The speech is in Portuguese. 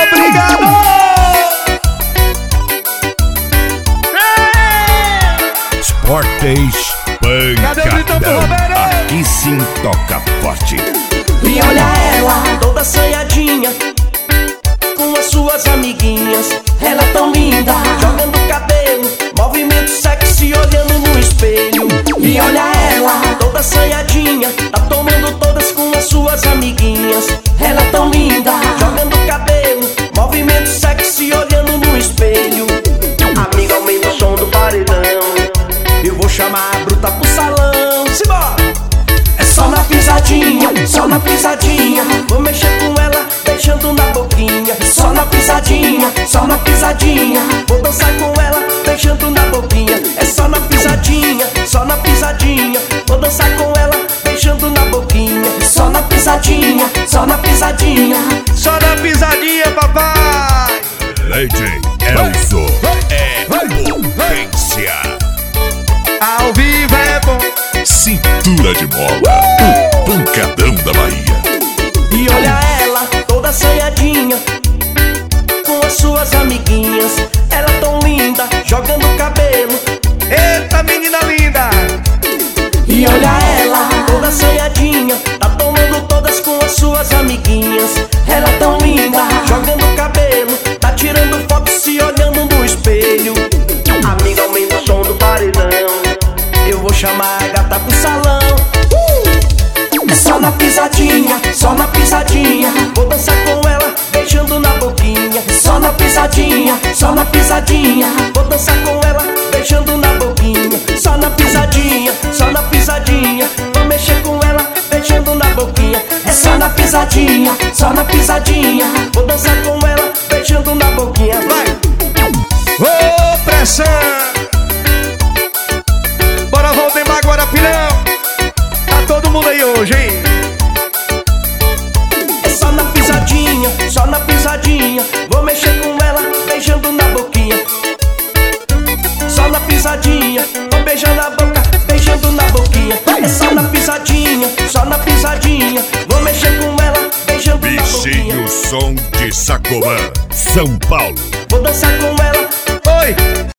Obrigado! Fortes Pancadão. Aqui sim toca forte. E olha ela, toda assanhadinha, com as suas amiguinhas. Ela é tão linda, jogando cabelo, movimento sexy, olhando no espelho. E olha ela, toda assanhadinha, tá tomando todas com as suas amiguinhas. Ela é tão linda, jogando cabelo, movimento sexy, olhando no espelho. Amiga, aumenta o som do paredão, eu vou chamar a bruta pro salão. Simbora! É só na pisadinha, só na pisadinha. Vou mexer com ela, beijando na boquinha. Só na pisadinha, só na pisadinha. Vou dançar com ela, beijando na boquinha. É só na pisadinha, só na pisadinha. Vou dançar com ela, beijando na boquinha. Só na pisadinha, só na pisadinha. Só na pisadinha, papai. Leite Elzo é potência. Ao vivo é bom. Cintura de mola, o pancadão da Bahia. E olha ela, toda assanhadinha, com as suas amiguinhas. Ela é tão linda, jogando cabelo. Eita, menina linda. E olha ela, toda assanhadinha, tá tomando todas com as suas amiguinhas. Ela é tão linda, jogando cabelo, tá tirando foto se olhando no espelho. Amiga, aumenta o som do paredão, eu vou chamar a gata pro salão. É só na pisadinha, só na pisadinha. Vou dançar com ela, beijando na boquinha. Só na pisadinha, só na pisadinha. Vou dançar com ela, beijando na boquinha. Só na pisadinha, só na pisadinha. Vou mexer com ela, beijando na boquinha. É só na pisadinha, só na pisadinha. Vou dançar com ela, beijando na boquinha. Vai! Ô, pressão. Bora, Valdemar Guarapirão. Tá todo mundo aí hoje, hein? É só na pisadinha, só na pisadinha. Vou mexer com ela, beijando na boquinha. Só na pisadinha, vou beijar na boca, beijando na boquinha. É só na pisadinha, só na pisadinha. Vou mexer com ela, beijando na boquinha. Bichinho som de Sacomã, São Paulo. Vou dançar com ela. Oi!